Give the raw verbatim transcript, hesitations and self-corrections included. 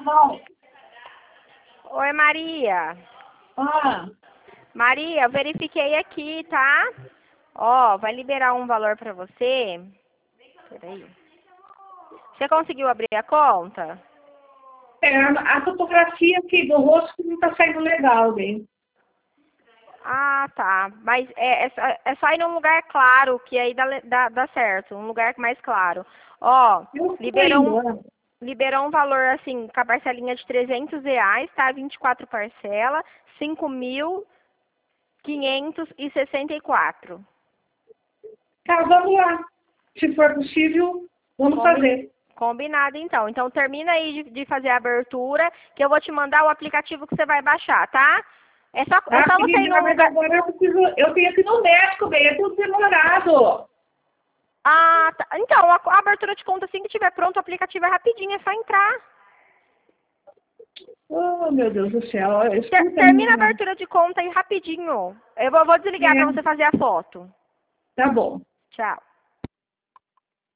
Não. Oi, Maria. Ah, Maria, eu verifiquei aqui, tá? Ó, vai liberar um valor pra você. Peraí. Você conseguiu abrir a conta? é, a fotografia aqui do rosto não tá saindo legal, bem. Ah, tá. Mas é, é, só, é só ir num lugar claro, que aí dá, dá, dá certo. Um lugar mais claro. Ó, Eu tô liberou indo, um, né? liberou um valor, assim, com a parcelinha de trezentos reais, tá? vinte e quatro parcelas, cinco mil quinhentos e sessenta e quatro. Tá, vamos lá. Se for possível, vamos Combi- fazer. Combinado, então. Então, termina aí de, de fazer a abertura, que eu vou te mandar o aplicativo que você vai baixar, tá? É só, é Ah, só você ir querida, num mas lugar... agora eu preciso, eu tenho que ir no médico, bem, é tudo demorado. Ah, tá. Então, a, a abertura de conta, assim que estiver pronto, o aplicativo é rapidinho, é só entrar. Oh, meu Deus do céu, Ter- escuta, termina a menina. abertura de conta aí rapidinho. Eu vou, vou desligar pra É, você fazer a foto. tá bom. Tchau.